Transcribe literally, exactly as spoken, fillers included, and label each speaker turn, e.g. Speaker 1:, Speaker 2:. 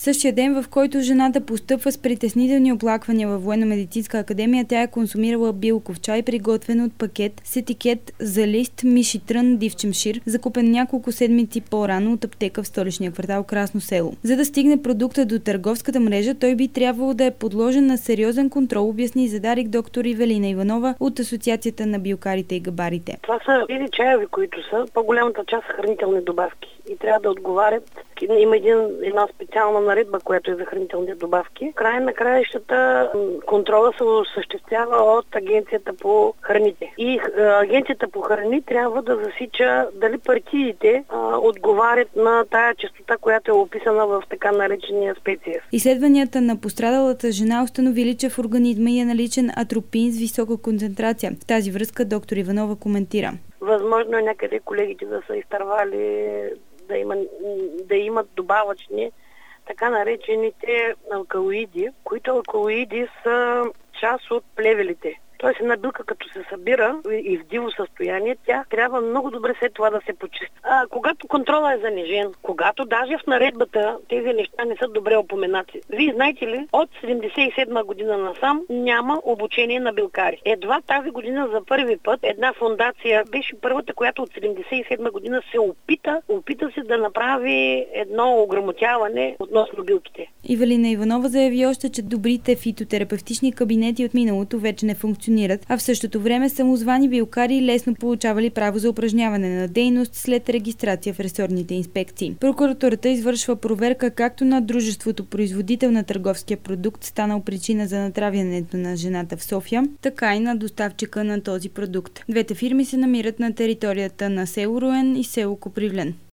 Speaker 1: Същия ден, в който жената постъпва с притеснителни оплаквания във Военно-медицинска академия, тя е консумирала билков чай, приготвен от пакет с етикет за лист миши трън дивчемшир, закупен няколко седмици по-рано от аптека в столичния квартал Красно село. За да стигне продукта до търговската мрежа, той би трябвало да е подложен на сериозен контрол, обясни за Дарик доктор Ивелина Иванова от Асоциацията на билкарите и габарите.
Speaker 2: Това са или чаеви, които са по-голямата част са хранителни добавки и трябва да отговарят. Има един, една специална наредба, която е за хранителни добавки. В края на краищата контрола се осъществява от Агенцията по храните. И Агенцията по храни трябва да засича дали партиите а, отговарят на тая честота, която е описана в така наречения специес.
Speaker 1: Изследванията на пострадалата жена установили, че в организма е наличен атропин с висока концентрация. В тази връзка доктор Иванова коментира.
Speaker 2: Възможно е някъде колегите да са изтървали да, има, да имат добавъчни така наречените алкалоиди, които алкалоиди са част от плевелите. Тоест една билка, като се събира и в диво състояние, тя трябва много добре след това да се почисти. А, когато контрола е занижен, когато даже в наредбата тези неща не са добре упоменати. Вие знаете ли, от седемдесет и седма година насам няма обучение на билкари. Едва тази година за първи път една фондация беше първата, която от седемдесет и седма година се опита, опита се да направи едно ограмотяване относно билките.
Speaker 1: Ивелина Иванова заяви още, че добрите фитотерапевтични кабинети от миналото вече не функционират, а в същото време самозвани билкари лесно получавали право за упражняване на дейност след регистрация в ресорните инспекции. Прокуратурата извършва проверка както на дружеството производител на търговския продукт, станал причина за натравянето на жената в София, така и на доставчика на този продукт. Двете фирми се намират на територията на село Руен и село Копривлен.